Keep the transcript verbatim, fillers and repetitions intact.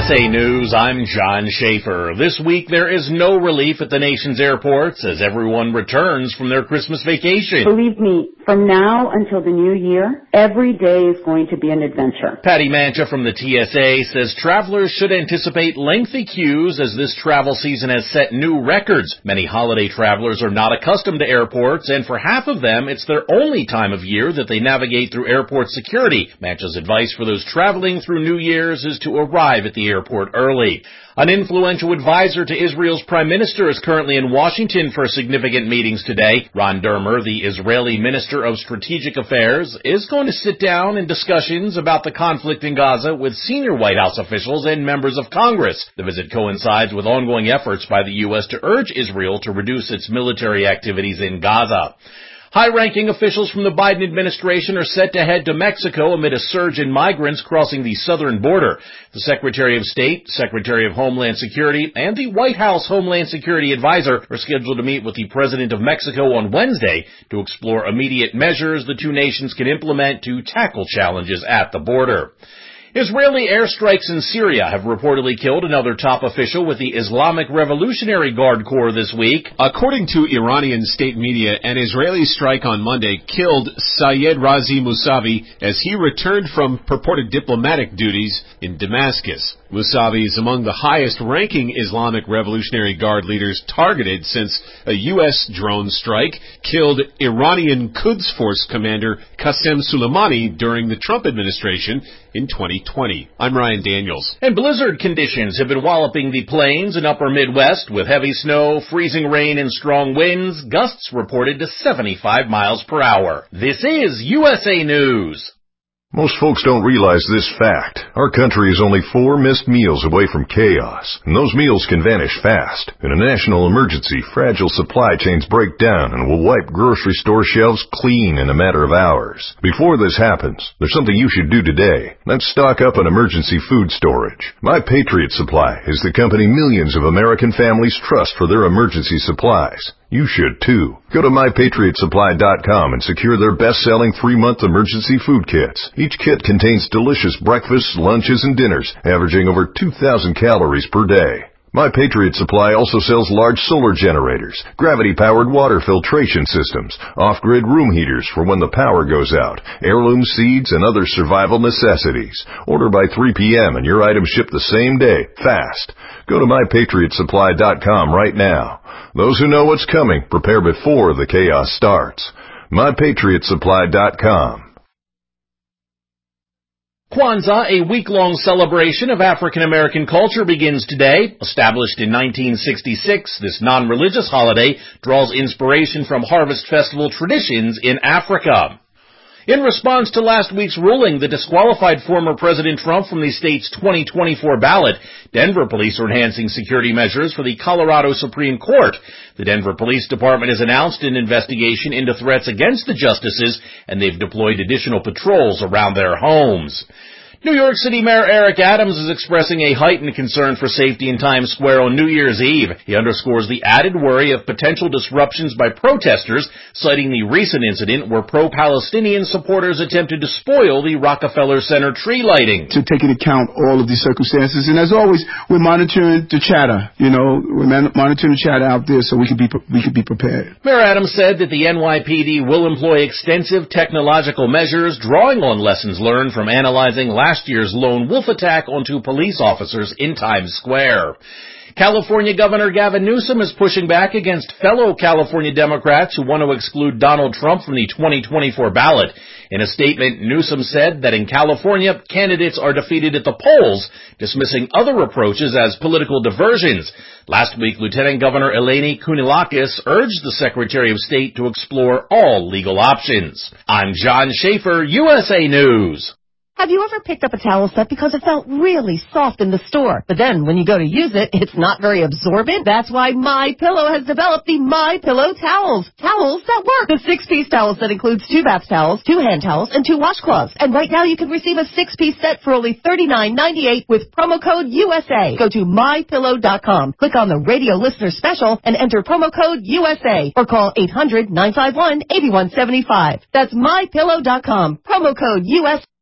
S A News, I'm John Schaefer. This week there is no relief at the nation's airports as everyone returns from their Christmas vacation. Believe me, from now until the new year, every day is going to be an adventure. Patty Mancha from the T S A says travelers should anticipate lengthy queues as this travel season has set new records. Many holiday travelers are not accustomed to airports, and for half of them, it's their only time of year that they navigate through airport security. Mancha's advice for those traveling through New Year's is to arrive at the airport early. An influential advisor to Israel's prime minister is currently in Washington for significant meetings today. Ron Dermer, the Israeli Minister of Strategic Affairs, is going to sit down in discussions about the conflict in Gaza with senior White House officials and members of Congress. The visit coincides with ongoing efforts by the U S to urge Israel to reduce its military activities in Gaza. High-ranking officials from the Biden administration are set to head to Mexico amid a surge in migrants crossing the southern border. The Secretary of State, Secretary of Homeland Security, and the White House Homeland Security Advisor are scheduled to meet with the President of Mexico on Wednesday to explore immediate measures the two nations can implement to tackle challenges at the border. Israeli airstrikes in Syria have reportedly killed another top official with the Islamic Revolutionary Guard Corps this week. According to Iranian state media, an Israeli strike on Monday killed Sayed Razi Mousavi as he returned from purported diplomatic duties in Damascus. Mousavi is among the highest-ranking Islamic Revolutionary Guard leaders targeted since a U S drone strike killed Iranian Quds Force commander Qasem Soleimani during the Trump administration in twenty twenty. I'm Ryan Daniels. And blizzard conditions have been walloping the plains and upper Midwest with heavy snow, freezing rain, and strong winds, gusts reported to seventy-five miles per hour. This is U S A News. Most folks don't realize this fact. Our country is only four missed meals away from chaos, and those meals can vanish fast. In a national emergency, fragile supply chains break down and will wipe grocery store shelves clean in a matter of hours. Before this happens, there's something you should do today. That's stock up on emergency food storage. My Patriot Supply is the company millions of American families trust for their emergency supplies. You should too. Go to my patriot supply dot com and secure their best-selling three-month emergency food kits. Each kit contains delicious breakfasts, lunches, and dinners, averaging over two thousand calories per day. My Patriot Supply also sells large solar generators, gravity-powered water filtration systems, off-grid room heaters for when the power goes out, heirloom seeds, and other survival necessities. Order by three p.m. and your items ship the same day, fast. Go to my patriot supply dot com right now. Those who know what's coming, prepare before the chaos starts. my patriot supply dot com. Kwanzaa, a week-long celebration of African-American culture, begins today. Established in nineteen sixty-six, this non-religious holiday draws inspiration from harvest festival traditions in Africa. In response to last week's ruling that disqualified former President Trump from the state's twenty twenty-four ballot, Denver police are enhancing security measures for the Colorado Supreme Court. The Denver Police Department has announced an investigation into threats against the justices, and they've deployed additional patrols around their homes. New York City Mayor Eric Adams is expressing a heightened concern for safety in Times Square on New Year's Eve. He underscores the added worry of potential disruptions by protesters, citing the recent incident where pro-Palestinian supporters attempted to spoil the Rockefeller Center tree lighting. To take into account all of these circumstances, and as always, we're monitoring the chatter. You know, we're man- monitoring the chatter out there so we can be pre- we can be prepared. Mayor Adams said that the N Y P D will employ extensive technological measures, drawing on lessons learned from analyzing last Last year's lone wolf attack onto police officers in Times Square. California Governor Gavin Newsom is pushing back against fellow California Democrats who want to exclude Donald Trump from the twenty twenty-four ballot. In a statement, Newsom said that in California, candidates are defeated at the polls, dismissing other approaches as political diversions. Last week, Lieutenant Governor Eleni Kounalakis urged the Secretary of State to explore all legal options. I'm John Schaefer, U S A News. Have you ever picked up a towel set because it felt really soft in the store, but then when you go to use it, it's not very absorbent? That's why MyPillow has developed the MyPillow towels. Towels that work. The six-piece towel set includes two bath towels, two hand towels, and two washcloths. And right now you can receive a six-piece set for only thirty-nine ninety-eight with promo code U S A. Go to my pillow dot com, click on the radio listener special, and enter promo code U S A, or call eight hundred nine five one eight one seven five. That's my pillow dot com, promo code U S A.